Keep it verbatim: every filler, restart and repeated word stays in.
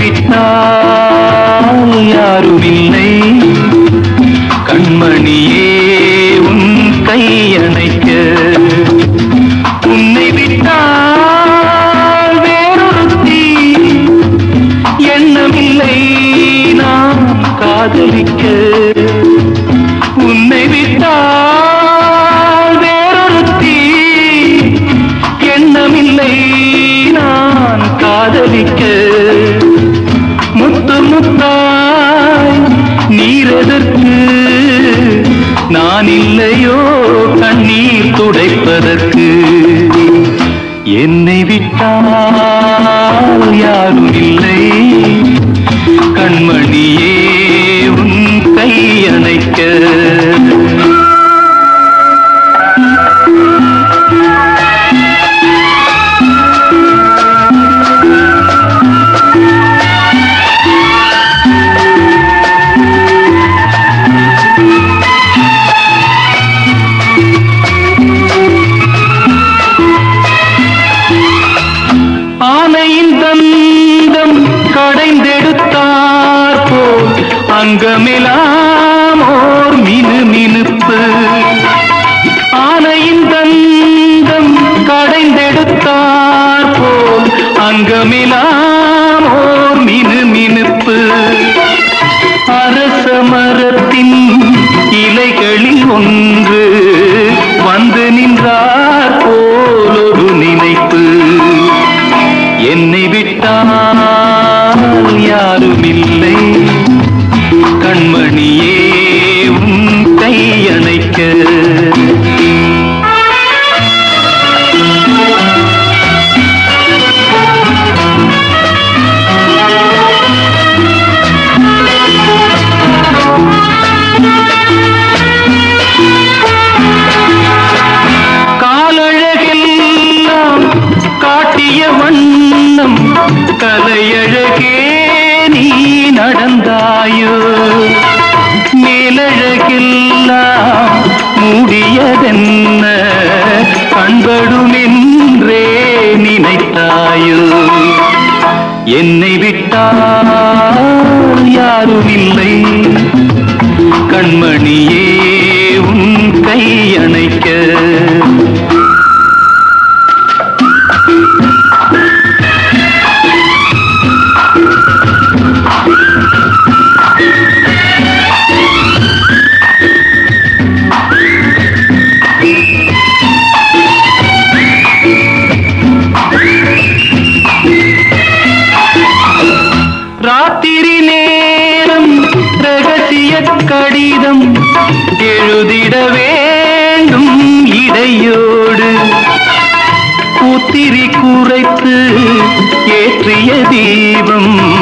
விட்டால் யாருமில்லை கண்மணியே உன் கையணைக்க உன்னை விட்டால் வேறொருத்தி எண்ணமில்லை நான் காதலிக்க உன்னை விட்டால் வேறொருத்தி எண்ணமில்லை நான் காதலிக்க முத்து முத்தாய் நீரெதற்கு நான் இல்லையோ கண்ணீர் துடைப்பதற்கு என்னை விட்டால் யாரும் இல்லை கண்மணியே உன் கையணைக்க கடைந்தெடுத்தார் போல் அங்கமெல்லாம் ஓர் மினு மினுப்பு ஆனையின் தந்தம் கடைந்தெடுத்தார் போல் அங்கமெல்லாம் ஓர் மினு மினுப்பு அரச மரத்தின் இலைகளில் ஒன்று வந்து நின்றார் போல் ஒரு நினைப்பு என்னை விட்டால் யாருமில்லை கண்மணியே உன் கையணைக்க காலழகெல்லாம் காட்டிய வண்ணம் கலையழகே நீ நடந்தாயோ மேலழகெல்லாம் மூடியதென்ன கண்படுமென்றே நினைத்தாயோ என்னை விட்டால் யாருமில்லை கண்மணியே உன் கையணைக்க ராத்திரி நேரம் ரகசிய கடிதம் எழுதிட வேண்டும் இடையோடு பூத்திரி குறைத்து ஏற்றிய தீபம்